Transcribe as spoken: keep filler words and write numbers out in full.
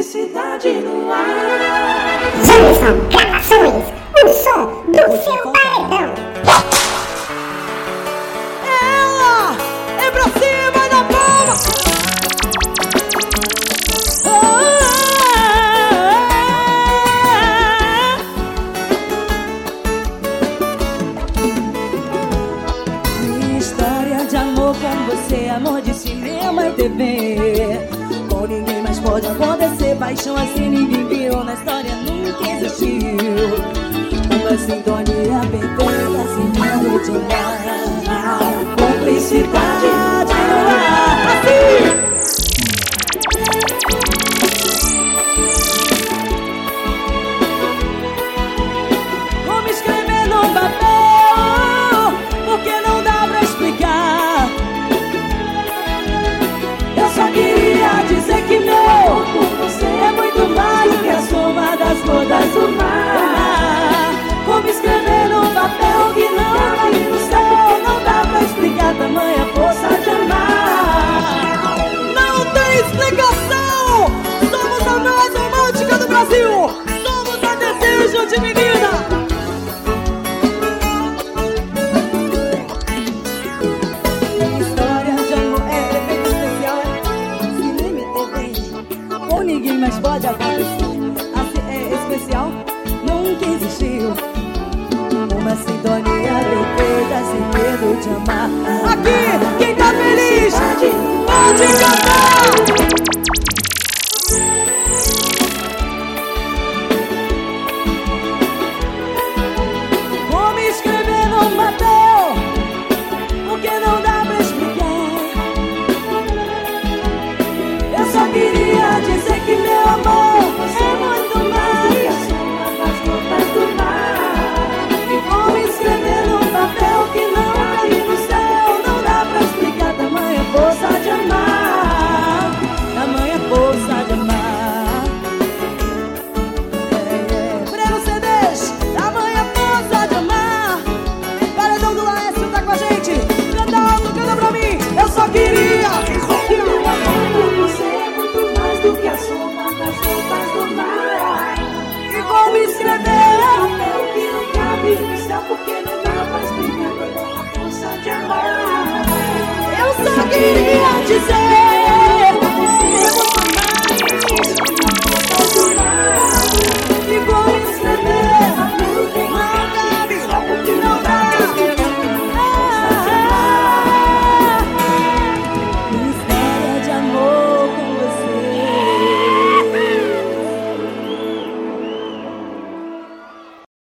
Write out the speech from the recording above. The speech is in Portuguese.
Cumplicidade no ar. Jameson Gravações, o som do seu paredão. Ela é pra cima da palma. Minha história de amor com você, amor de cinema e T V. Com ninguém mais pode acontecer, paixão assim ninguém viu, na história nunca existiu. Uma sintonia perfeita, sem medo de amar. Cumplicidade no ar. Assim. Como escrever no papel, porque não dá pra explicar. Eu só queria dizer que meu amor por você é muito mais do que a soma das gotas do mar. Como escrever no papel que não cai no céu, não dá pra explicar tamanha força de amar. Não tem explicação. Somos a mais romântica do Brasil. Somos a desejo de menina. História de amor é efeito especial, cinema e T V. Com ninguém mais pode acontecer. Assim é especial, nunca existiu. Uma sintonia perfeita, sem medo de amar. Aqui, quem tá feliz, pode cantar. Como escrever no papel, porque não dá pra explicar. Eu só queria dizer que meu amor é muito mais que a soma das gotas do mar. E como escrever no papel que não cai no céu, não dá pra explicar tamanha força de amar. Tamanha força de amar. É, é. Breno C Ds, tamanha força de amar. Paredão do Laércio tá com a gente. Canta alto, canta pra mim. Eu só queria Que meu amor por você é muito mais do que a soma das gotas do mar. e como escrever. É o que não cabe no céu, porque não dá pra explicar toda a força de amar. Eu só queria dizer